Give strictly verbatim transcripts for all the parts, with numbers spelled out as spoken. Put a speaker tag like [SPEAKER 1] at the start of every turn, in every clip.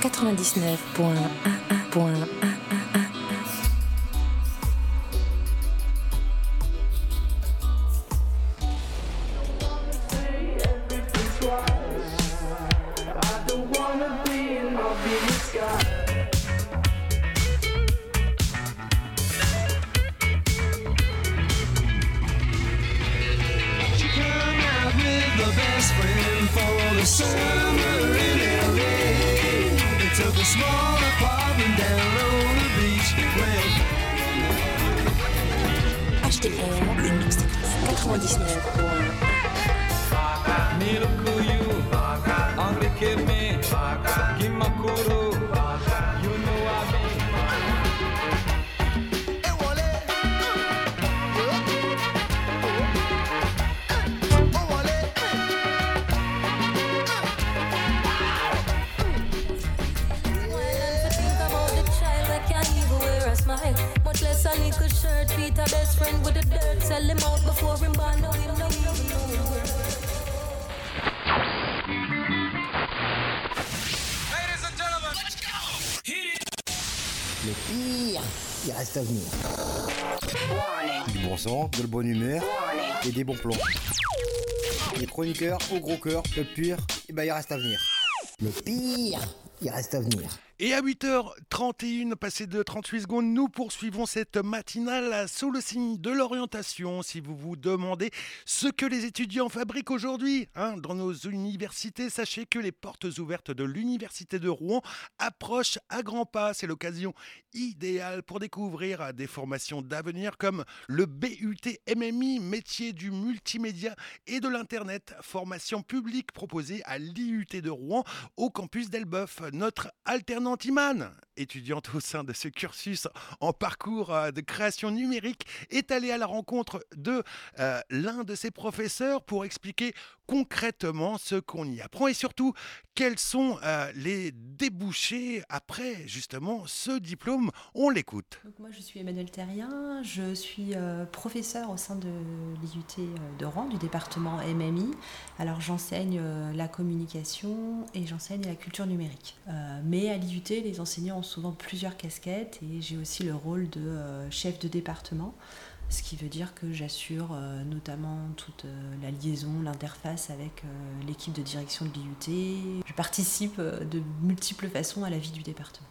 [SPEAKER 1] quatre-vingt-dix-neuf virgule un. H T M quatre-vingt-dix-neuf virgule
[SPEAKER 2] Le pire, il reste à venir. Du bon sang, de la bonne humeur et des bons plans. Les chroniqueurs au gros cœur, le pire, eh ben, il reste à venir. Le pire, il reste à venir.
[SPEAKER 3] Et à huit heures trente et une, passé de trente-huit secondes, nous poursuivons cette matinale sous le signe de l'orientation. Si vous vous demandez ce que les étudiants fabriquent aujourd'hui hein, dans nos universités, sachez que les portes ouvertes de l'Université de Rouen approchent à grands pas. C'est l'occasion idéale pour découvrir des formations d'avenir comme le B U T M M I, métier du multimédia et de l'Internet, formation publique proposée à l'I U T de Rouen au campus d'Elbeuf. Notre alternance Imane, étudiante au sein de ce cursus en parcours de création numérique, est allée à la rencontre de euh, l'un de ses professeurs pour expliquer concrètement ce qu'on y apprend et surtout quels sont euh, les débouchés après justement ce diplôme. On l'écoute.
[SPEAKER 4] Donc moi je suis Emmanuelle Terrien, je suis euh, professeure au sein de l'I U T de Rouen, du département M M I. Alors j'enseigne euh, la communication et j'enseigne la culture numérique. Euh, mais à l'I U T, les enseignants ont souvent plusieurs casquettes et j'ai aussi le rôle de euh, chef de département. Ce qui veut dire que j'assure euh, notamment toute euh, la liaison, l'interface avec euh, l'équipe de direction de l'I U T. Je participe euh, de multiples façons à la vie du département.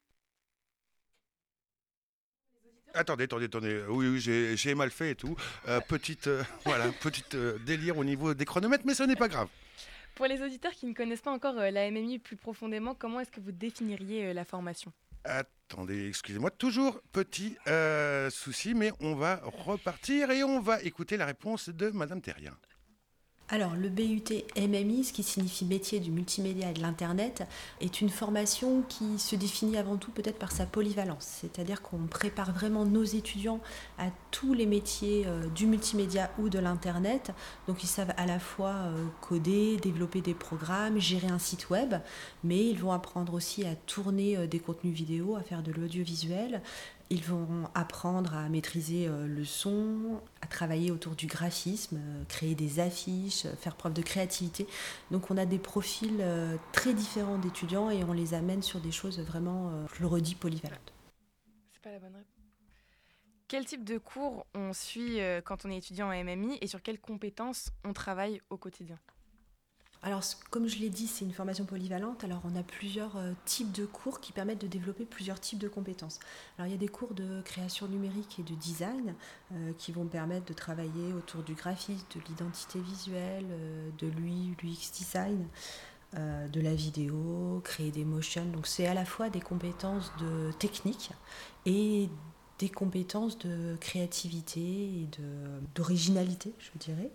[SPEAKER 3] Attendez, attendez, attendez. Oui, oui, j'ai, j'ai mal fait et tout. Euh, petite, euh, voilà, petite euh, délire au niveau des chronomètres, mais ce n'est pas grave.
[SPEAKER 5] Pour les auditeurs qui ne connaissent pas encore euh, la M M I plus profondément, comment est-ce que vous définiriez euh, la formation ?
[SPEAKER 3] Attendez, excusez-moi, toujours petit euh, souci, mais on va repartir et on va écouter la réponse de Madame Terrien.
[SPEAKER 4] Alors, le B U T M M I, ce qui signifie métier du multimédia et de l'Internet, est une formation qui se définit avant tout peut-être par sa polyvalence. C'est-à-dire qu'on prépare vraiment nos étudiants à tous les métiers euh, du multimédia ou de l'Internet. Donc, ils savent à la fois euh, coder, développer des programmes, gérer un site web, mais ils vont apprendre aussi à tourner euh, des contenus vidéo, à faire de l'audiovisuel. Ils vont apprendre à maîtriser euh, le son, à travailler autour du graphisme, euh, créer des affiches, euh, faire preuve de créativité. Donc on a des profils euh, très différents d'étudiants et on les amène sur des choses vraiment, euh, je le redis, polyvalentes.
[SPEAKER 5] C'est pas la bonne réponse. Quel type de cours on suit euh, quand on est étudiant en M M I et sur quelles compétences on travaille au quotidien ?
[SPEAKER 4] Alors, comme je l'ai dit, c'est une formation polyvalente. Alors, on a plusieurs euh, types de cours qui permettent de développer plusieurs types de compétences. Alors, il y a des cours de création numérique et de design euh, qui vont permettre de travailler autour du graphisme, de l'identité visuelle, euh, de l'U X design, euh, de la vidéo, créer des motions. Donc, c'est à la fois des compétences de technique et des compétences de créativité et de, d'originalité, je dirais.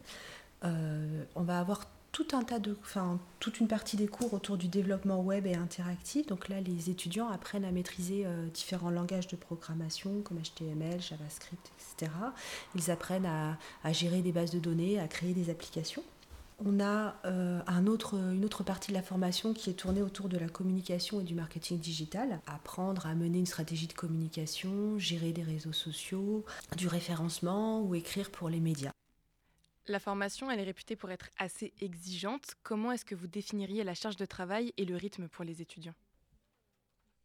[SPEAKER 4] Euh, on va avoir tout un tas de, enfin, toute une partie des cours autour du développement web et interactif. Donc là, les étudiants apprennent à maîtriser euh, différents langages de programmation comme H T M L, JavaScript, et cetera. Ils apprennent à, à gérer des bases de données, à créer des applications. On a euh, un autre, une autre partie de la formation qui est tournée autour de la communication et du marketing digital. Apprendre à mener une stratégie de communication, gérer des réseaux sociaux, du référencement ou écrire pour les médias.
[SPEAKER 5] La formation, elle est réputée pour être assez exigeante. Comment est-ce que vous définiriez la charge de travail et le rythme pour les étudiants ?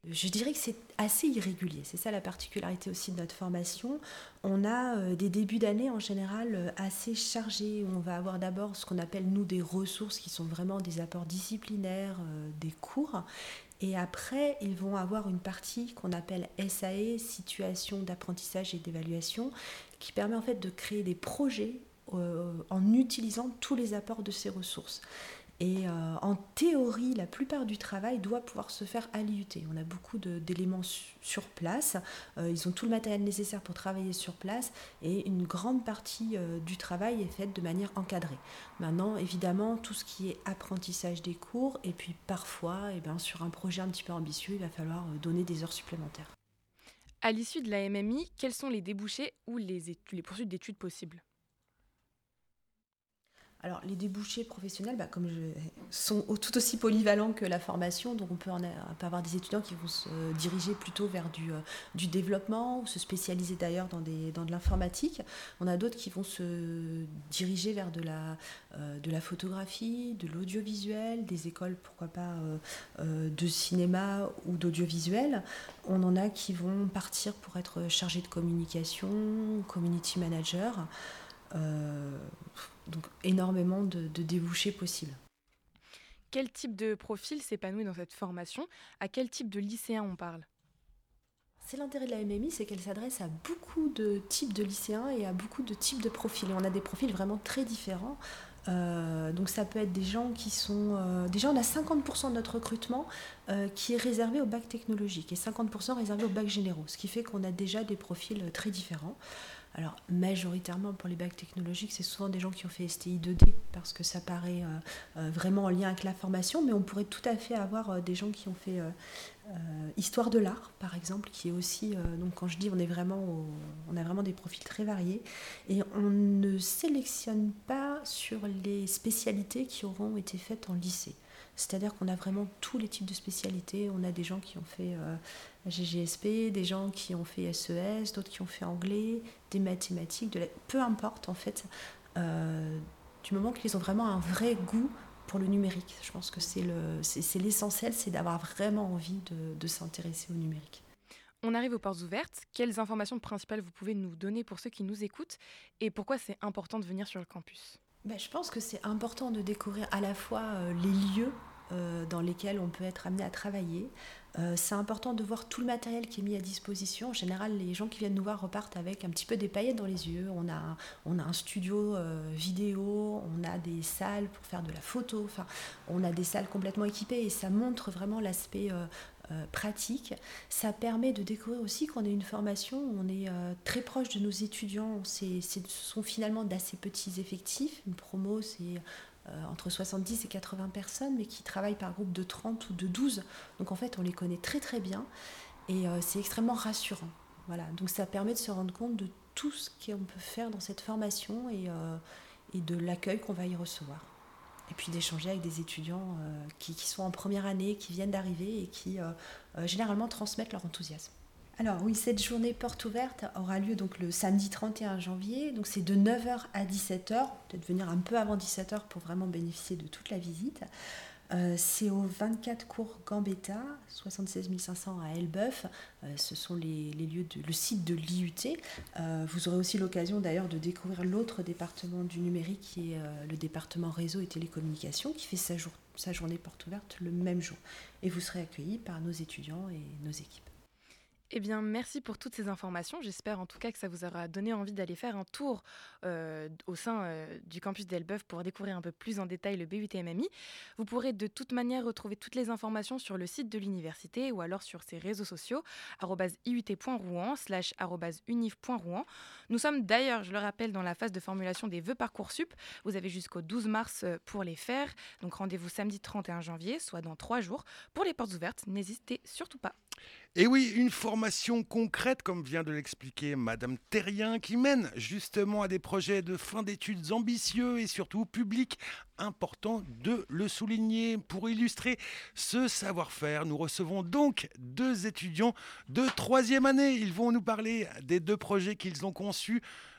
[SPEAKER 4] Je dirais que c'est assez irrégulier, c'est ça la particularité aussi de notre formation. On a euh, des débuts d'année en général euh, assez chargés, où on va avoir d'abord ce qu'on appelle nous des ressources qui sont vraiment des apports disciplinaires, euh, des cours. Et après, ils vont avoir une partie qu'on appelle S A E, situation d'apprentissage et d'évaluation, qui permet en fait de créer des projets euh, en utilisant tous les apports de ces ressources. Et euh, en théorie, la plupart du travail doit pouvoir se faire à l'I U T. On a beaucoup de, d'éléments su, sur place. Euh, ils ont tout le matériel nécessaire pour travailler sur place. Et une grande partie euh, du travail est faite de manière encadrée. Maintenant, évidemment, tout ce qui est apprentissage des cours. Et puis parfois, eh bien, sur un projet un petit peu ambitieux, il va falloir donner des heures supplémentaires.
[SPEAKER 5] À l'issue de la M M I, quels sont les débouchés ou les, études, les poursuites d'études possibles ?
[SPEAKER 4] Alors, les débouchés professionnels, bah, comme je, sont tout aussi polyvalents que la formation. Donc, on peut, en a, on peut avoir des étudiants qui vont se diriger plutôt vers du, euh, du développement ou se spécialiser d'ailleurs dans, des, dans de l'informatique. On a d'autres qui vont se diriger vers de la, euh, de la photographie, de l'audiovisuel, des écoles, pourquoi pas, euh, euh, de cinéma ou d'audiovisuel. On en a qui vont partir pour être chargés de communication, community manager. Euh, donc énormément de, de débouchés possibles.
[SPEAKER 5] Quel type de profil s'épanouit dans cette formation ? À quel type de lycéens on parle ?
[SPEAKER 4] C'est l'intérêt de la M M I, c'est qu'elle s'adresse à beaucoup de types de lycéens et à beaucoup de types de profils. Et on a des profils vraiment très différents. Euh, donc ça peut être des gens qui sont... Euh, déjà on a cinquante pour cent de notre recrutement euh, qui est réservé au bac technologique et cinquante pour cent réservé au bac généraux, ce qui fait qu'on a déjà des profils très différents. Alors, majoritairement pour les bacs technologiques, c'est souvent des gens qui ont fait S T I deux D parce que ça paraît euh, euh, vraiment en lien avec la formation, mais on pourrait tout à fait avoir euh, des gens qui ont fait euh, euh, Histoire de l'art, par exemple, qui est aussi, euh, donc quand je dis on est vraiment, au, on a vraiment des profils très variés, et on ne sélectionne pas sur les spécialités qui auront été faites en lycée. C'est-à-dire qu'on a vraiment tous les types de spécialités. On a des gens qui ont fait euh, G G S P, des gens qui ont fait S E S, d'autres qui ont fait anglais, des mathématiques, de la... peu importe en fait, euh, du moment qu'ils ont vraiment un vrai goût pour le numérique. Je pense que c'est, le, c'est, c'est l'essentiel, c'est d'avoir vraiment envie de, de s'intéresser au numérique.
[SPEAKER 5] On arrive aux portes ouvertes. Quelles informations principales vous pouvez nous donner pour ceux qui nous écoutent et pourquoi c'est important de venir sur le campus ?
[SPEAKER 4] Ben, je pense que c'est important de découvrir à la fois euh, les lieux euh, dans lesquels on peut être amené à travailler. Euh, c'est important de voir tout le matériel qui est mis à disposition. En général, les gens qui viennent nous voir repartent avec un petit peu des paillettes dans les yeux. On a, on a un studio euh, vidéo, on a des salles pour faire de la photo. Enfin, on a des salles complètement équipées et ça montre vraiment l'aspect euh, euh, pratique. Ça permet de découvrir aussi qu'on a une formation où on est euh, très proche de nos étudiants. C'est, c'est, ce sont finalement d'assez petits effectifs. Une promo, c'est... Euh, entre soixante-dix et quatre-vingts personnes, mais qui travaillent par groupe de trente ou de douze. Donc en fait, on les connaît très très bien et euh, c'est extrêmement rassurant. Voilà. Donc ça permet de se rendre compte de tout ce qu'on peut faire dans cette formation et, euh, et de l'accueil qu'on va y recevoir. Et puis d'échanger avec des étudiants euh, qui, qui sont en première année, qui viennent d'arriver et qui euh, euh, généralement transmettent leur enthousiasme. Alors oui, cette journée porte ouverte aura lieu donc le samedi trente et un janvier, donc c'est de neuf heures à dix-sept heures, peut-être venir un peu avant dix-sept heures pour vraiment bénéficier de toute la visite. Euh, c'est au vingt-quatre cours Gambetta, soixante-seize mille cinq cents à Elbeuf, euh, ce sont les, les lieux de, le site de l'I U T. Euh, vous aurez aussi l'occasion d'ailleurs de découvrir l'autre département du numérique qui est euh, le département réseau et télécommunications qui fait sa, jour, sa journée porte ouverte le même jour. Et vous serez accueillis par nos étudiants et nos équipes.
[SPEAKER 5] Eh bien, merci pour toutes ces informations. J'espère en tout cas que ça vous aura donné envie d'aller faire un tour euh, au sein euh, du campus d'Elbeuf pour découvrir un peu plus en détail le B U T M M I. Vous pourrez de toute manière retrouver toutes les informations sur le site de l'université ou alors sur ses réseaux sociaux, arobase iut.rouen, slash arobase univ.rouen. Nous sommes d'ailleurs, je le rappelle, dans la phase de formulation des vœux Parcoursup. Vous avez jusqu'au douze mars pour les faire. Donc rendez-vous samedi trente et un janvier, soit dans trois jours, pour les portes ouvertes. N'hésitez surtout pas.
[SPEAKER 3] Et oui, une formation concrète, comme vient de l'expliquer Madame Terrien, qui mène justement à des projets de fin d'études ambitieux et surtout publics. Important de le souligner. Pour illustrer ce savoir-faire, nous recevons donc deux étudiants de troisième année. Ils vont nous parler des deux projets qu'ils ont conçus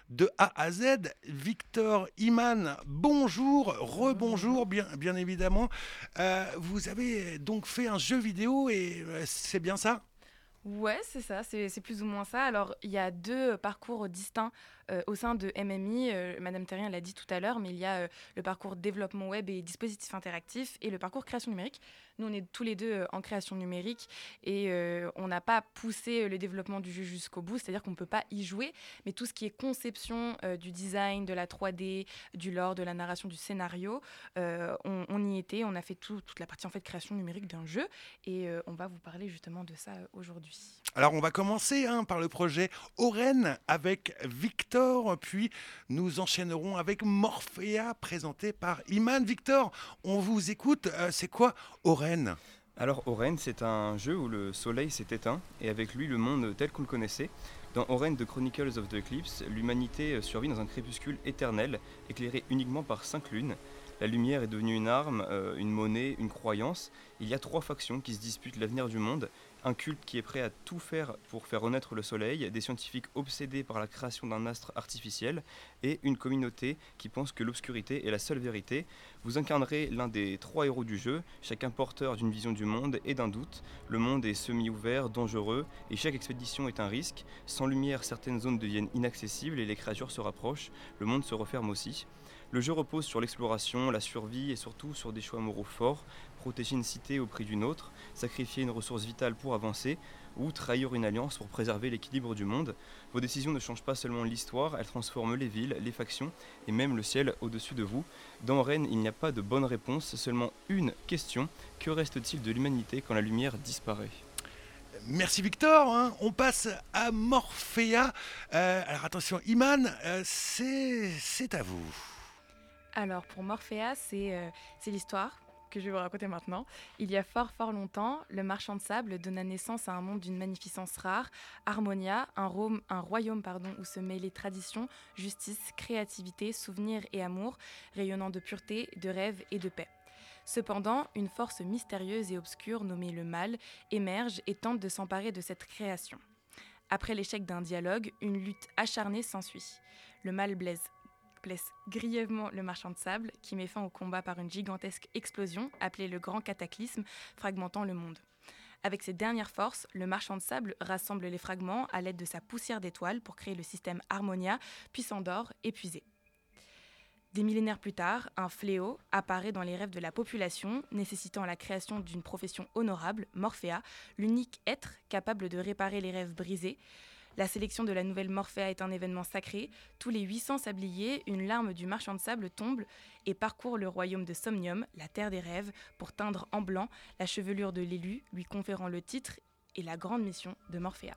[SPEAKER 3] de A à Z. Victor, Iman, bonjour, rebonjour, bien, bien évidemment. Euh, vous avez donc fait un jeu vidéo et euh, c'est bien ça ?
[SPEAKER 5] Ouais, c'est ça, c'est, c'est plus ou moins ça. Alors, il y a deux parcours distincts euh, au sein de M M I. Euh, Madame Terrien l'a dit tout à l'heure, mais il y a euh, le parcours développement web et dispositifs interactifs et le parcours création numérique. Nous, on est tous les deux euh, en création numérique et euh, on n'a pas poussé le développement du jeu jusqu'au bout, c'est-à-dire qu'on ne peut pas y jouer, mais tout ce qui est conception euh, du design, de la trois D, du lore, de la narration, du scénario, euh, on, on y était, on a fait tout, toute la partie en fait création numérique d'un jeu et euh, on va vous parler justement de ça euh, aujourd'hui.
[SPEAKER 3] Alors on va commencer hein, par le projet Oren avec Victor, puis nous enchaînerons avec Morphea présenté par Iman. Victor, on vous écoute, euh, c'est quoi Oren ?
[SPEAKER 6] Alors Oren, c'est un jeu où le soleil s'est éteint et avec lui le monde tel qu'on le connaissait. Dans Oren The Chronicles of the Eclipse, l'humanité survit dans un crépuscule éternel éclairé uniquement par cinq lunes. La lumière est devenue une arme, euh, une monnaie, une croyance. Il y a trois factions qui se disputent l'avenir du monde. Un culte qui est prêt à tout faire pour faire renaître le soleil, des scientifiques obsédés par la création d'un astre artificiel et une communauté qui pense que l'obscurité est la seule vérité. Vous incarnerez l'un des trois héros du jeu, chacun porteur d'une vision du monde et d'un doute. Le monde est semi-ouvert, dangereux et chaque expédition est un risque. Sans lumière, certaines zones deviennent inaccessibles et les créatures se rapprochent. Le monde se referme aussi. Le jeu repose sur l'exploration, la survie et surtout sur des choix moraux forts. Protéger une cité au prix d'une autre, sacrifier une ressource vitale pour avancer ou trahir une alliance pour préserver l'équilibre du monde. Vos décisions ne changent pas seulement l'histoire, elles transforment les villes, les factions et même le ciel au-dessus de vous. Dans Oren, il n'y a pas de bonne réponse, seulement une question. Que reste-t-il de l'humanité quand la lumière disparaît ?
[SPEAKER 3] Merci Victor, hein. On passe à Morphea. Euh, alors attention, Iman, euh, c'est, c'est à vous.
[SPEAKER 5] Alors pour Morphea, c'est, euh, c'est l'histoire que je vais vous raconter maintenant. Il y a fort fort longtemps, le marchand de sable donna naissance à un monde d'une magnificence rare, Harmonia, un, rome, un royaume pardon, où se mêlaient tradition, justice, créativité, souvenirs et amour, rayonnant de pureté, de rêve et de paix. Cependant, une force mystérieuse et obscure nommée le mal émerge et tente de s'emparer de cette création. Après l'échec d'un dialogue, une lutte acharnée s'ensuit. Le mal blesse blesse grièvement le marchand de sable, qui met fin au combat par une gigantesque explosion, appelée le Grand Cataclysme, fragmentant le monde. Avec ses dernières forces, le marchand de sable rassemble les fragments à l'aide de sa poussière d'étoiles pour créer le système Harmonia, puis s'endort, épuisé. Des millénaires plus tard, un fléau apparaît dans les rêves de la population, nécessitant la création d'une profession honorable, Morphea, l'unique être capable de réparer les rêves brisés. La sélection de la nouvelle Morphea est un événement sacré. Tous les huit cents sabliers, une larme du marchand de sable tombe et parcourt le royaume de Somnium, la terre des rêves, pour teindre en blanc la chevelure de l'élu, lui conférant le titre et la grande mission de Morphea.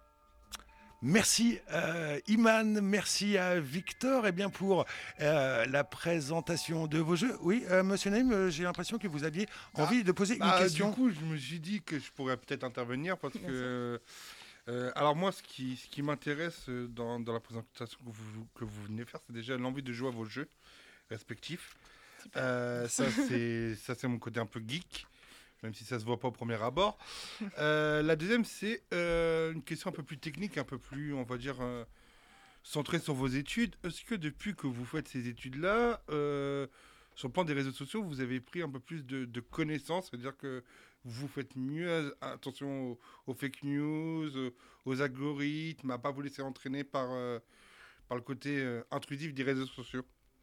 [SPEAKER 3] Merci euh, Iman, merci à Victor. Et bien pour euh, la présentation de vos jeux, oui, euh, Monsieur Naïm, j'ai l'impression que vous aviez envie ah, de poser
[SPEAKER 7] bah,
[SPEAKER 3] une question.
[SPEAKER 7] Du coup, je me suis dit que je pourrais peut-être intervenir parce bien que... Euh, alors moi, ce qui, ce qui m'intéresse dans, dans la présentation que vous, que vous venez faire, c'est déjà l'envie de jouer à vos jeux respectifs. Euh, ça, c'est, ça, c'est mon côté un peu geek, même si ça ne se voit pas au premier abord. Euh, la deuxième, c'est euh, une question un peu plus technique, un peu plus, on va dire, euh, centrée sur vos études. Est-ce que depuis que vous faites ces études-là, euh, sur le plan des réseaux sociaux, vous avez pris un peu plus de, de connaissances, c'est-à-dire que vous faites mieux attention aux, aux fake news, aux algorithmes, à ne pas vous laisser entraîner par, euh, par le côté euh, intrusif des réseaux sociaux.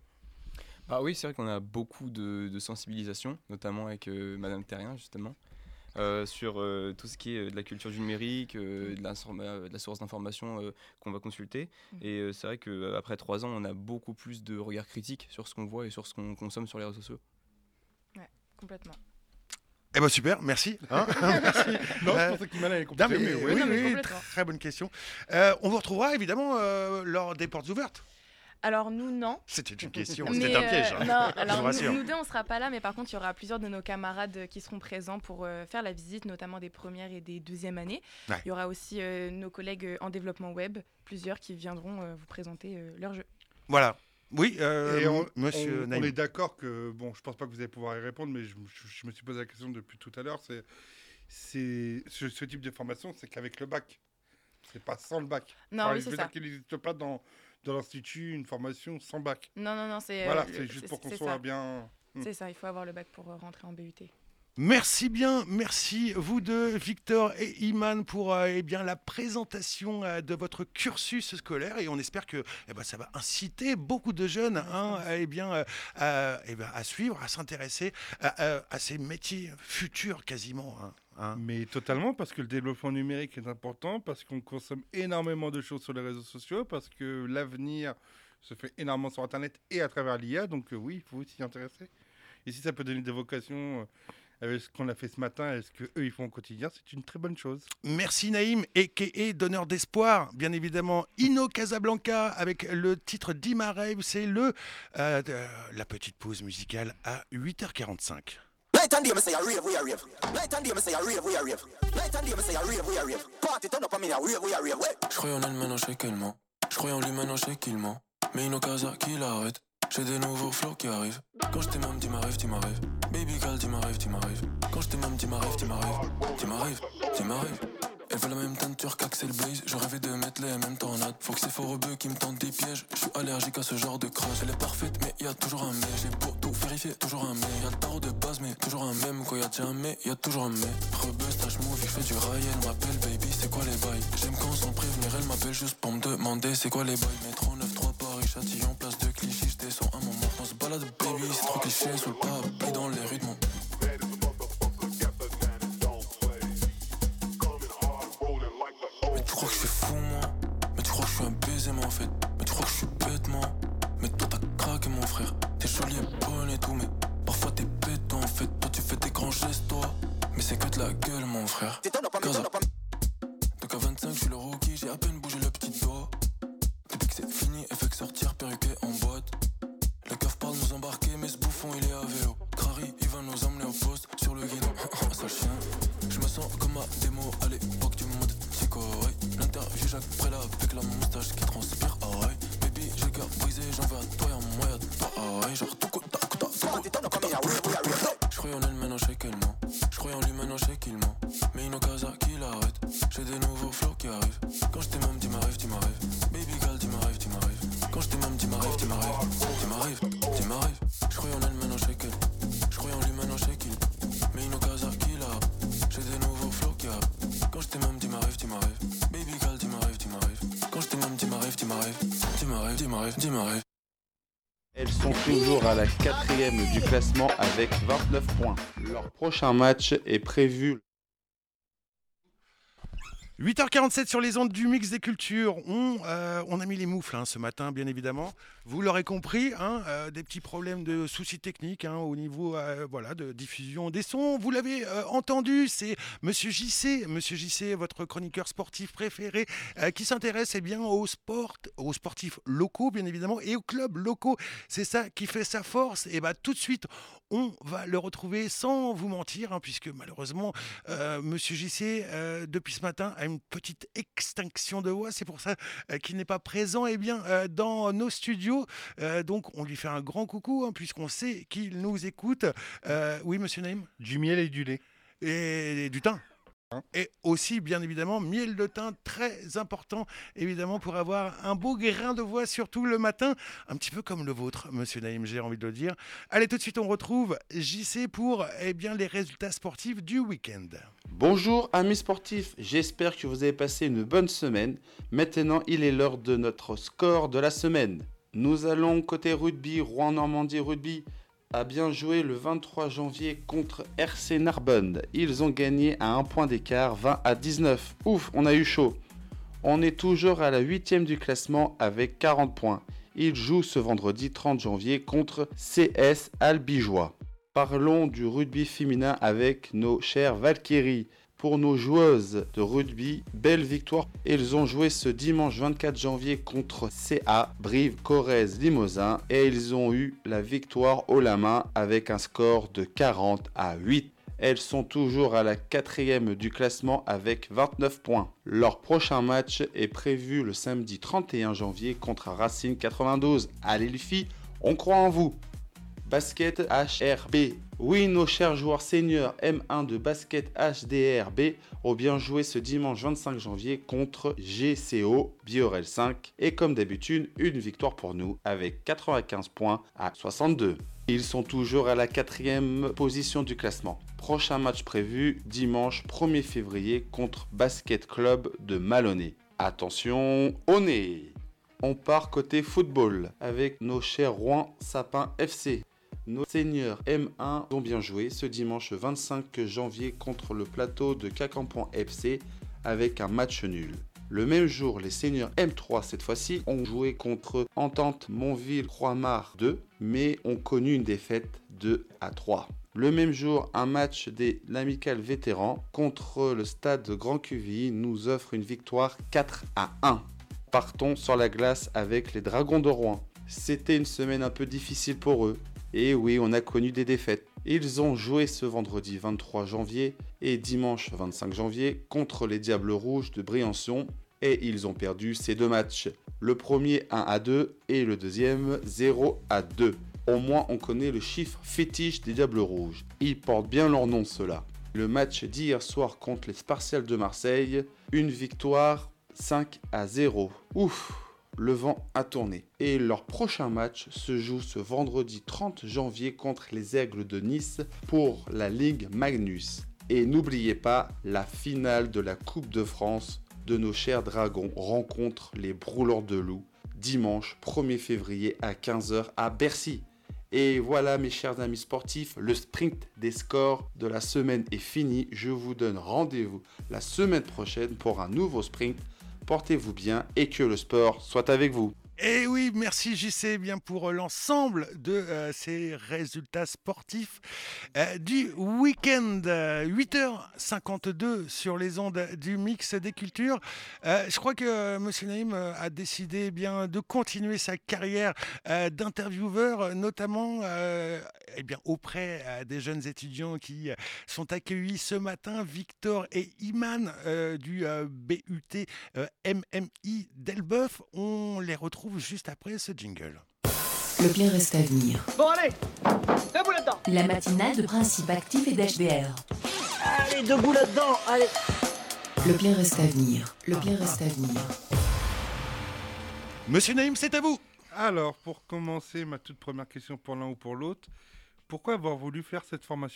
[SPEAKER 6] Ah oui, c'est vrai qu'on a beaucoup de, de sensibilisation, notamment avec euh, Madame Terrien, justement, euh, sur euh, tout ce qui est de la culture du numérique, euh, de, la, de la source d'information euh, qu'on va consulter. Mmh. Et euh, c'est vrai qu'après trois ans, on a beaucoup plus de regard critique sur ce qu'on voit et sur ce qu'on consomme sur les réseaux sociaux.
[SPEAKER 5] Ouais, complètement.
[SPEAKER 3] Eh ben super, merci. Hein merci.
[SPEAKER 7] Non, euh, je pensais qu'il m'allait compléter.
[SPEAKER 3] Mais, mais oui, oui, oui, oui très bonne question. Euh, on vous retrouvera évidemment euh, lors des portes ouvertes.
[SPEAKER 5] Alors nous, non.
[SPEAKER 3] C'était une question, mais c'était un piège.
[SPEAKER 5] Euh, non, alors nous, nous deux, on ne sera pas là, mais par contre, il y aura plusieurs de nos camarades qui seront présents pour euh, faire la visite, notamment des premières et des deuxièmes années. Ouais. Il y aura aussi euh, nos collègues en développement web, plusieurs qui viendront euh, vous présenter euh, leur jeu.
[SPEAKER 3] Voilà. Oui, euh,
[SPEAKER 7] et on,
[SPEAKER 3] monsieur
[SPEAKER 7] on, on est d'accord que, bon, je pense pas que vous allez pouvoir y répondre, mais je, je, je me suis posé la question depuis tout à l'heure, c'est, c'est ce, ce type de formation, c'est qu'avec le bac, c'est pas sans le bac.
[SPEAKER 5] Non,
[SPEAKER 7] enfin,
[SPEAKER 5] oui,
[SPEAKER 7] je
[SPEAKER 5] c'est
[SPEAKER 7] veux
[SPEAKER 5] ça.
[SPEAKER 7] dire qu'il n'existe pas dans, dans l'institut une formation sans bac.
[SPEAKER 5] Non, non, non, c'est...
[SPEAKER 7] Voilà,
[SPEAKER 5] euh,
[SPEAKER 7] c'est
[SPEAKER 5] le-
[SPEAKER 7] juste
[SPEAKER 5] c'est-
[SPEAKER 7] pour qu'on
[SPEAKER 5] c'est
[SPEAKER 7] soit
[SPEAKER 5] ça.
[SPEAKER 7] bien... Hmm.
[SPEAKER 5] C'est ça, il faut avoir le bac pour euh, rentrer en B U T.
[SPEAKER 3] Merci bien, merci vous deux, Victor et Iman, pour euh, eh bien, la présentation euh, de votre cursus scolaire et on espère que eh ben, ça va inciter beaucoup de jeunes hein, à, eh bien, euh, à, eh ben, à suivre, à s'intéresser à, à- à ces métiers futurs quasiment. hein, hein.
[SPEAKER 7] Mais totalement, parce que le développement numérique est important, parce qu'on consomme énormément de choses sur les réseaux sociaux, parce que l'avenir se fait énormément sur Internet et à travers l'I A, donc euh, oui, il faut s'y intéresser. Et si ça peut donner des vocations euh, avec ce qu'on a fait ce matin et ce qu'eux ils font au quotidien, c'est une très bonne chose.
[SPEAKER 3] Merci Naïm, a k a donneur d'espoir, bien évidemment. Ino Casablanca avec le titre Dima Rave, c'est le, euh, de- la petite pause musicale à huit heures quarante-cinq.
[SPEAKER 8] Night and day, me say I rave, we a rave. Night and day, me say I rave, we a rave. Night and day, me say I rave, we a rave. Party turn up, I mean I rave, we a rave. Ouais.
[SPEAKER 9] Je croyais en elle, maintenant je sais qu'elle ment. Je croyais en lui, maintenant je sais qu'il ment. Mais une occasion qui l'arrête. J'ai des nouveaux flows qui arrivent. Quand je t'aime, dis ma rêve, dis ma rêve. Baby girl, dis ma rêve, dis ma rêve. Quand je t'aime, dis ma rêve, dis ma rêve. Dis ma rêve, dis ma rêve. Elle veut la même teinture qu'Axel Blaze. Je rêvais de mettre les mêmes tornades. Faut que c'est faux rebeux qui me tentent des pièges. Je suis allergique à ce genre de crash. Elle est parfaite, mais y a toujours un mais. J'ai beau tout vérifier, toujours un mais. Y'a le tarot de base, mais toujours un même. Quand y'a déjà un mais, y'a toujours un mais. Rebeu, stage movie, je fais du rail. Elle m'appelle baby, c'est quoi les bails? J'aime quand sans prévenir, elle m'appelle juste pour me demander c'est quoi les bails. Métro neuf trois Paris, Châtillon, place de Clichy. Je descends un moment, on se balade baby. C'est trop cliché, sous le parapluie dans les rues de mon. Mais tu crois que je suis fou moi? Mais tu crois que je suis un baiser moi en fait? Mais tu crois que je suis bête moi? Mais toi t'as craqué mon frère. T'es jolie et bonne et tout mais parfois t'es bête en fait. Toi tu fais des grands gestes toi. Mais c'est que de la gueule mon frère. Gaza. Donc à vingt-cinq je suis le rookie. J'ai à peine bougé le petit doigt. Depuis que c'est fini elle fait que sortir perruqué en boîte. Le keuf parle nous embarquer mais ce bouffon il est à vélo. Crary il va nous emmener au poste sur le guidon. Sale chien. Je me sens comme ma démo à l'époque du mode psycho. Ouais. L'interview Jacques Préla avec la moustache qui transpire. Ah ouais. Baby j'ai le cœur brisé j'en veux à toi et en moi y'a toi. Ah ouais. Genre tout coup ta coup ta. Je croyais en elle maintenant je sais qu'elle ment. Je croyais en lui maintenant je sais qu'il ment. Mais une occasion qui l'arrête. J'ai des nouveaux flows qui arrivent. Quand je t'aime dis ma rêve, dis ma rêve. Baby girl dis ma rêve, dis ma rêve. Quand je t'aime dis ma rêve, dis ma rêve. Dis ma rêve, dis ma rêve. Je croyais en elle maintenant je sais qu'elle. Je croyais en lui maintenant je sais qu'il. Mais une occasion qui l'arrête. J'ai des nouveaux flows qui arrivent. Quand je t'aime dis ma rêve, dis ma rêve. Baby girl dis ma rêve, dis ma rêve. Quand je t'aime dis ma rêve, dis ma rêve. Dis ma rêve, dis ma rêve, dis ma rêve.
[SPEAKER 10] Elles sont toujours à la quatrième du classement avec vingt-neuf points. Leur prochain match est prévu.
[SPEAKER 3] huit heures quarante-sept sur les ondes du Mix des Cultures. On, euh, on a mis les moufles hein, ce matin, bien évidemment. Vous l'aurez compris, hein, euh, des petits problèmes de soucis techniques hein, au niveau euh, voilà, de diffusion des sons. Vous l'avez euh, entendu, c'est Monsieur J C, Monsieur J C, votre chroniqueur sportif préféré, euh, qui s'intéresse eh bien, aux, sport, aux sportifs locaux, bien évidemment, et aux clubs locaux. C'est ça qui fait sa force. Et bah, tout de suite, on va le retrouver sans vous mentir, hein, puisque malheureusement, euh, Monsieur J C, euh, depuis ce matin, a une petite extinction de voix. C'est pour ça euh, qu'il n'est pas présent eh bien, euh, dans nos studios. Euh, donc, on lui fait un grand coucou, hein, puisqu'on sait qu'il nous écoute. Euh, oui, Monsieur Naïm?
[SPEAKER 7] Du miel et du lait.
[SPEAKER 3] Et, et du thym. Et aussi, bien évidemment, miel de thym, très important, évidemment, pour avoir un beau grain de voix, surtout le matin, un petit peu comme le vôtre, Monsieur Naïm, j'ai envie de le dire. Allez, tout de suite, on retrouve J C pour eh bien, les résultats sportifs du week-end.
[SPEAKER 10] Bonjour amis sportifs, j'espère que vous avez passé une bonne semaine. Maintenant, il est l'heure de notre score de la semaine. Nous allons côté rugby, Rouen-Normandie Rugby a bien joué le vingt-trois janvier contre R C Narbonne. Ils ont gagné à un point d'écart, vingt à dix-neuf. Ouf, on a eu chaud. On est toujours à la huitième du classement avec quarante points. Ils jouent ce vendredi trente janvier contre C S Albigeois. Parlons du rugby féminin avec nos chères Valkyries. Pour nos joueuses de rugby, belle victoire. Ils ont joué ce dimanche vingt-quatre janvier contre C A Brive-Corrèze Limousin et ils ont eu la victoire haut la main avec un score de quarante à huit. Elles sont toujours à la quatrième du classement avec vingt-neuf points. Leur prochain match est prévu le samedi trente et un janvier contre Racing quatre-vingt-douze. Allez les filles, on croit en vous. Basket H R B Oui, nos chers joueurs seniors M un de basket H D R B ont bien joué ce dimanche vingt-cinq janvier contre G C O Biorel cinq. Et comme d'habitude, une victoire pour nous avec quatre-vingt-quinze points à soixante-deux. Ils sont toujours à la quatrième position du classement. Prochain match prévu dimanche premier février contre Basket Club de Maloney. Attention au nez. On part côté football avec nos chers Rouen Sapin F C. Nos seniors M un ont bien joué ce dimanche vingt-cinq janvier contre le plateau de Cacampan F C avec un match nul. Le même jour, les seniors M trois cette fois-ci ont joué contre Entente Montville-Croix-Mare deux, mais ont connu une défaite deux à trois. Le même jour, un match des l'Amical Vétérans contre le stade Grand Cuville nous offre une victoire quatre à un. Partons sur la glace avec les Dragons de Rouen. C'était une semaine un peu difficile pour eux. Et oui, on a connu des défaites. Ils ont joué ce vendredi vingt-trois janvier et dimanche vingt-cinq janvier contre les Diables Rouges de Briançon et ils ont perdu ces deux matchs. Le premier un à deux et le deuxième zéro à deux. Au moins on connaît le chiffre fétiche des Diables Rouges. Ils portent bien leur nom ceux-là. Le match d'hier soir contre les Spartiates de Marseille, une victoire cinq à zéro. Ouf! Le vent a tourné. Et leur prochain match se joue ce vendredi trente janvier contre les Aigles de Nice pour la Ligue Magnus. Et n'oubliez pas, la finale de la Coupe de France de nos chers Dragons rencontre les Brouleurs de Loup dimanche premier février à quinze heures à Bercy. Et voilà mes chers amis sportifs, le sprint des scores de la semaine est fini. Je vous donne rendez-vous la semaine prochaine pour un nouveau sprint. Portez-vous bien et que le sport soit avec vous.
[SPEAKER 3] Et oui, merci J C bien pour l'ensemble de euh, ces résultats sportifs euh, du week-end. Euh, huit heures cinquante-deux sur les ondes du mix des cultures. Euh, je crois que euh, Monsieur Naïm a décidé eh bien de continuer sa carrière euh, d'intervieweur, notamment euh, eh bien auprès euh, des jeunes étudiants qui euh, sont accueillis ce matin, Victor et Iman euh, du euh, B U T euh, M M I d'Elbeuf. On les retrouve juste après ce jingle.
[SPEAKER 1] Le plein reste à venir.
[SPEAKER 11] Bon allez, debout là-dedans.
[SPEAKER 1] La matinale de Principe Actif et d'H D R.
[SPEAKER 11] Allez, debout là-dedans, allez.
[SPEAKER 1] Le plein reste à venir. Le plein reste à venir.
[SPEAKER 3] Monsieur Naïm, c'est à vous.
[SPEAKER 7] Alors, pour commencer, ma toute première question pour l'un ou pour l'autre, pourquoi avoir voulu faire cette formation ?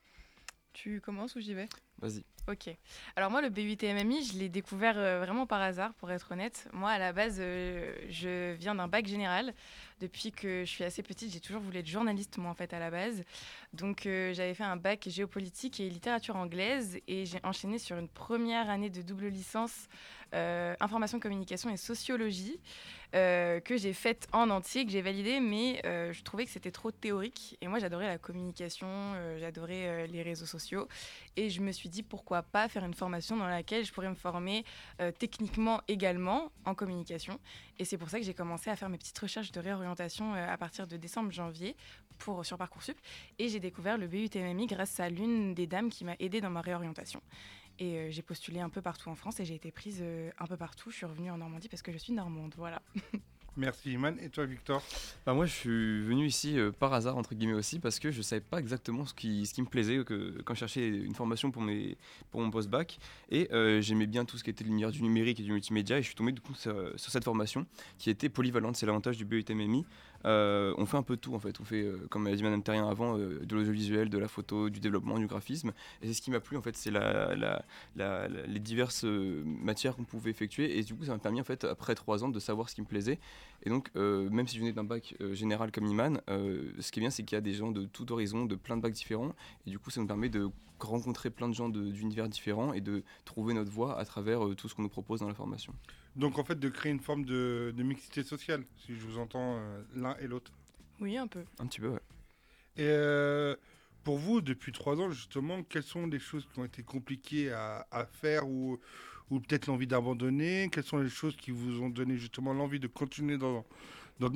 [SPEAKER 5] Tu commences ou j'y vais ?
[SPEAKER 6] Vas-y.
[SPEAKER 5] Ok. Alors moi, le B U T M M I, je l'ai découvert euh, vraiment par hasard, pour être honnête. Moi, à la base, euh, je viens d'un bac général. Depuis que je suis assez petite, j'ai toujours voulu être journaliste, moi, en fait, à la base. Donc, euh, j'avais fait un bac géopolitique et littérature anglaise. Et j'ai enchaîné sur une première année de double licence euh, information, communication et sociologie euh, que j'ai faite en entier, que j'ai validée. Mais euh, je trouvais que c'était trop théorique. Et moi, j'adorais la communication, euh, j'adorais euh, les réseaux sociaux. Et je me suis dit, pourquoi pas faire une formation dans laquelle je pourrais me former euh, techniquement également en communication. Et c'est pour ça que j'ai commencé à faire mes petites recherches de réorientation euh, à partir de décembre-janvier pour, sur Parcoursup. Et j'ai découvert le B U T M M I grâce à l'une des dames qui m'a aidée dans ma réorientation. Et euh, j'ai postulé un peu partout en France et j'ai été prise euh, un peu partout. Je suis revenue en Normandie parce que je suis normande, voilà.
[SPEAKER 7] Merci Iman. Et toi Victor ?
[SPEAKER 6] Bah moi je suis venu ici euh, par hasard entre guillemets aussi parce que je savais pas exactement ce qui, ce qui me plaisait que, quand je cherchais une formation pour, mes, pour mon post-bac et euh, j'aimais bien tout ce qui était l'univers du numérique et du multimédia et je suis tombé du coup sur, sur cette formation qui était polyvalente, c'est l'avantage du B U T M M I. Euh, on fait un peu de tout en fait, on fait euh, comme a dit Madame Terrien avant, euh, de l'audiovisuel, de la photo, du développement, du graphisme et c'est ce qui m'a plu en fait, c'est la, la, la, la, les diverses euh, matières qu'on pouvait effectuer et du coup ça m'a permis en fait après trois ans de savoir ce qui me plaisait et donc euh, même si je venais d'un bac euh, général comme Iman, euh, ce qui est bien c'est qu'il y a des gens de tout horizon, de plein de bacs différents et du coup ça nous permet de rencontrer plein de gens de, d'univers différents et de trouver notre voie à travers euh, tout ce qu'on nous propose dans la formation.
[SPEAKER 7] Donc en fait de créer une forme de, de mixité sociale, si je vous entends euh, l'un et l'autre.
[SPEAKER 5] Oui, un peu.
[SPEAKER 6] Un petit peu, ouais.
[SPEAKER 7] Et euh, pour vous, depuis trois ans justement, quelles sont les choses qui ont été compliquées à, à faire ou, ou peut-être l'envie d'abandonner ? Quelles sont les choses qui vous ont donné justement l'envie de continuer dans, dans,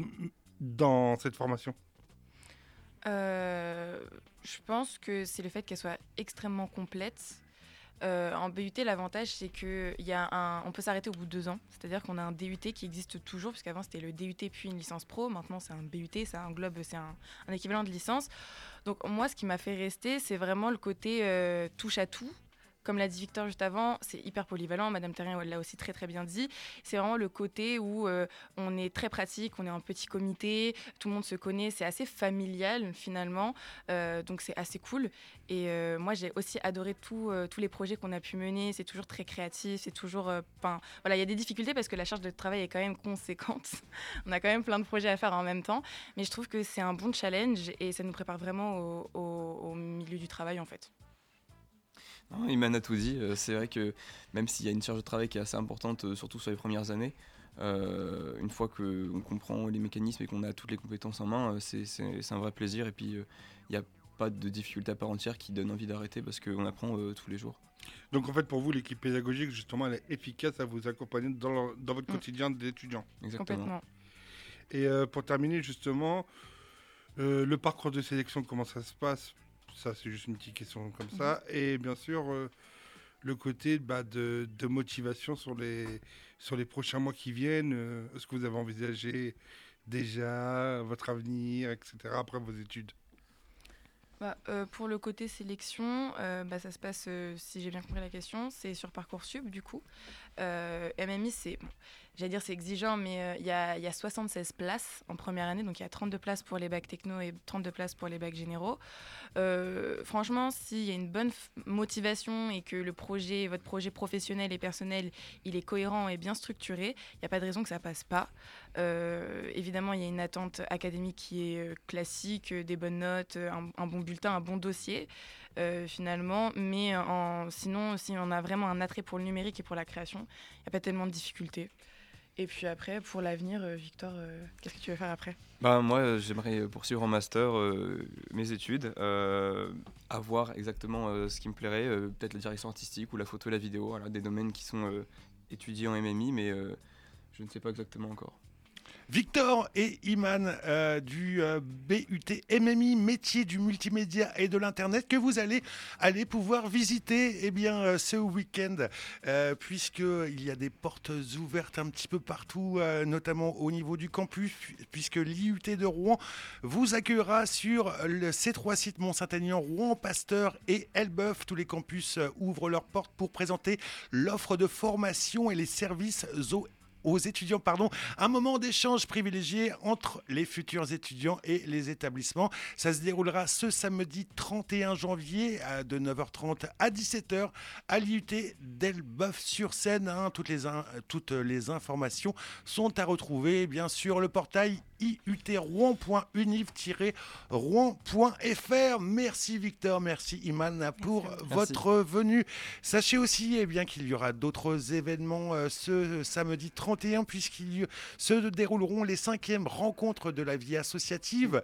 [SPEAKER 7] dans cette formation ?
[SPEAKER 5] Euh, je pense que c'est le fait qu'elle soit extrêmement complète. Euh, en B U T, l'avantage, c'est qu'on peut s'arrêter au bout de deux ans. C'est-à-dire qu'on a un D U T qui existe toujours, puisqu'avant, c'était le D U T puis une licence pro. Maintenant, c'est un B U T, ça englobe, c'est un, un équivalent de licence. Donc, moi, ce qui m'a fait rester, c'est vraiment le côté euh, touche à tout. Comme l'a dit Victor juste avant, c'est hyper polyvalent. Madame Terrien l'a aussi très très bien dit. C'est vraiment le côté où euh, on est très pratique, on est en petit comité, tout le monde se connaît, c'est assez familial finalement. Euh, donc c'est assez cool. Et euh, moi j'ai aussi adoré tout, euh, tous les projets qu'on a pu mener. C'est toujours très créatif, c'est toujours. Euh, voilà, il y a des difficultés parce que la charge de travail est quand même conséquente. On a quand même plein de projets à faire en même temps. Mais je trouve que c'est un bon challenge et ça nous prépare vraiment au, au, au milieu du travail en fait.
[SPEAKER 6] Non, Iman a tout dit. Euh, c'est vrai que même s'il y a une charge de travail qui est assez importante, euh, surtout sur les premières années, euh, une fois qu'on comprend les mécanismes et qu'on a toutes les compétences en main, euh, c'est, c'est, c'est un vrai plaisir. Et puis, il euh, n'y a pas de difficulté à part entière qui donne envie d'arrêter parce qu'on apprend euh, tous les jours.
[SPEAKER 7] Donc en fait, pour vous, l'équipe pédagogique, justement, elle est efficace à vous accompagner dans, leur, dans votre mmh. quotidien d'étudiant.
[SPEAKER 6] Exactement.
[SPEAKER 5] Complètement.
[SPEAKER 7] Et euh, pour terminer, justement, euh, le parcours de sélection, comment ça se passe ? Ça, c'est juste une petite question comme mmh. ça. Et bien sûr, euh, le côté bah, de, de motivation sur les, sur les prochains mois qui viennent. Euh, est-ce que vous avez envisagé déjà votre avenir, et cetera, après vos études ?
[SPEAKER 5] Bah, euh, pour le côté sélection, euh, bah, ça se passe, euh, si j'ai bien compris la question, c'est sur Parcoursup du coup. Euh, M M I, c'est, bon, j'allais dire c'est exigeant, mais il euh, y, y a soixante-seize places en première année, donc il y a trente-deux places pour les bacs techno et trente-deux places pour les bacs généraux. Euh, franchement, s'il y a une bonne f- motivation et que le projet, votre projet professionnel et personnel, il est cohérent et bien structuré, il n'y a pas de raison que ça passe pas. Euh, évidemment, il y a une attente académique qui est euh, classique, euh, des bonnes notes, un, un bon bulletin, un bon dossier. Euh, finalement, mais en, sinon, si on a vraiment un attrait pour le numérique et pour la création, il n'y a pas tellement de difficultés. Et puis après, pour l'avenir, euh, Victor, euh, qu'est-ce que tu veux faire après ?
[SPEAKER 6] Bah, moi, euh, j'aimerais poursuivre en master euh, mes études, euh, à voir exactement euh, ce qui me plairait, euh, peut-être la direction artistique ou la photo et la vidéo, voilà, des domaines qui sont euh, étudiés en M M I, mais euh, je ne sais pas exactement encore.
[SPEAKER 3] Victor et Iman euh, du euh, B U T M M I, métier du multimédia et de l'internet, que vous allez aller pouvoir visiter eh bien, euh, ce week-end, euh, puisqu'il y a des portes ouvertes un petit peu partout, euh, notamment au niveau du campus, puisque l'I U T de Rouen vous accueillera sur le, ces trois sites, Mont-Saint-Aignan, Rouen, Pasteur et Elbeuf. Tous les campus euh, ouvrent leurs portes pour présenter l'offre de formation et les services aux aux étudiants, pardon, un moment d'échange privilégié entre les futurs étudiants et les établissements. Ça se déroulera ce samedi trente et un janvier de neuf heures trente à dix-sept heures à l'I U T d'Elbeuf-sur-Seine. Hein. Toutes les, in- toutes les informations sont à retrouver, bien sûr, le portail i u t rouen point univ tiret rouen point f r. Merci Victor, merci Iman pour merci. votre venue. Sachez aussi eh bien, qu'il y aura d'autres événements euh, ce samedi trente et un, puisqu'il se dérouleront les cinquièmes rencontres de la vie associative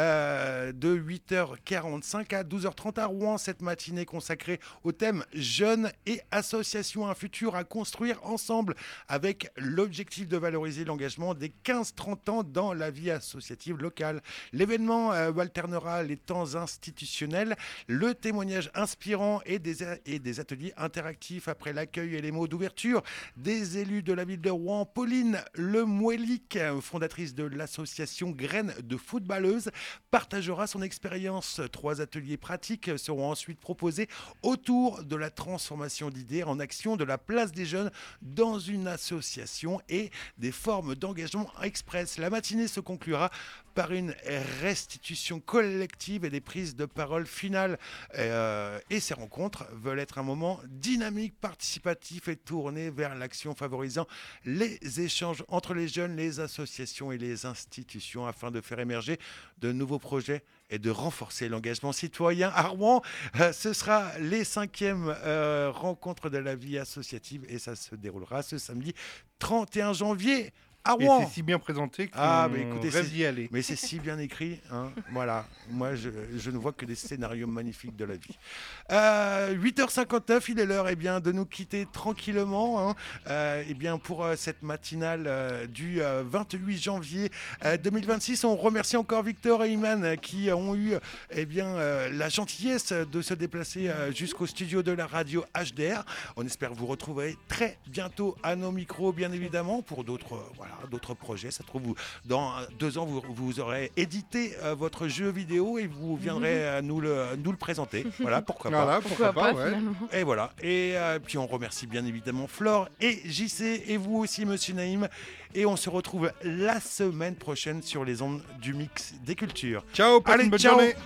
[SPEAKER 3] euh, de huit heures quarante-cinq à douze heures trente à Rouen. Cette matinée consacrée au thème jeunes et associations, un futur à construire ensemble, avec l'objectif de valoriser l'engagement des quinze trente ans dans la vie associative locale. L'événement euh, alternera les temps institutionnels, le témoignage inspirant et des, a- et des ateliers interactifs après l'accueil et les mots d'ouverture des élus de la ville de Rouen. Pauline Lemouelic, fondatrice de l'association Graines de footballeuses, partagera son expérience. Trois ateliers pratiques seront ensuite proposés autour de la transformation d'idées en action de la place des jeunes dans une association et des formes d'engagement express. La matinée se conclura par une restitution collective et des prises de parole finales. Euh, et ces rencontres veulent être un moment dynamique, participatif et tourné vers l'action, favorisant les échanges entre les jeunes, les associations et les institutions afin de faire émerger de nouveaux projets et de renforcer l'engagement citoyen à Rouen. Euh, ce sera les cinquièmes euh, rencontres de la vie associative et ça se déroulera ce samedi trente et un janvier à
[SPEAKER 7] Et
[SPEAKER 3] Rouen.
[SPEAKER 7] c'est si bien présenté qu'on
[SPEAKER 3] Ah, mais écoutez,
[SPEAKER 7] rêve
[SPEAKER 3] c'est-
[SPEAKER 7] d'y aller.
[SPEAKER 3] Mais c'est si bien écrit. Hein. Voilà. Moi, je, je ne vois que des scénarios magnifiques de la vie. Euh, huit heures cinquante-neuf, il est l'heure eh bien, de nous quitter tranquillement hein. euh, eh bien, pour euh, cette matinale euh, du euh, vingt-huit janvier euh, deux mille vingt-six. On remercie encore Victor et Iman euh, qui ont eu eh bien, euh, la gentillesse de se déplacer euh, jusqu'au studio de la radio H D R. On espère vous retrouver très bientôt à nos micros, bien évidemment, pour d'autres euh, voilà, d'autres projets. Ça se trouve, vous, dans euh, deux ans, vous, vous aurez édité euh, votre jeu vidéo et vous viendrez euh, nous, le, nous le présenter. Voilà, pourquoi pas.
[SPEAKER 7] Voilà, pourquoi,
[SPEAKER 5] Pourquoi
[SPEAKER 7] pas,
[SPEAKER 5] pas,
[SPEAKER 7] ouais.
[SPEAKER 5] finalement.
[SPEAKER 3] Et voilà. Et euh, puis on remercie bien évidemment Flore et J C et vous aussi, Monsieur Naïm. Et on se retrouve la semaine prochaine sur les ondes du Mix des Cultures.
[SPEAKER 7] Ciao, passe
[SPEAKER 3] Allez,
[SPEAKER 7] une bonne
[SPEAKER 3] ciao.
[SPEAKER 7] journée.